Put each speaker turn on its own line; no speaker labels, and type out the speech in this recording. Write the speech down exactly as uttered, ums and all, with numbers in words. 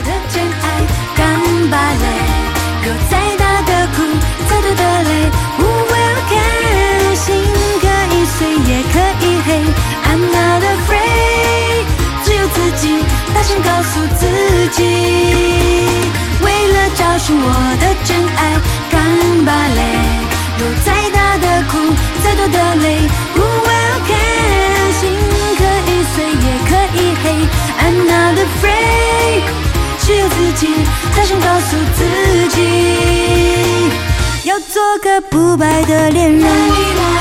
的真爱，干巴嘞！有再大的苦，再多的泪 ，Who will care？ 心可以碎，也可以黑。I'm not afraid， 只有自己大声告诉自己。为了找寻我的真爱，干巴嘞！有再大的苦，再多的泪 ，Who will care？ 心可以碎，也可以黑。I'm not afraid， 只有自己大声告诉自己，要做个不败的恋人。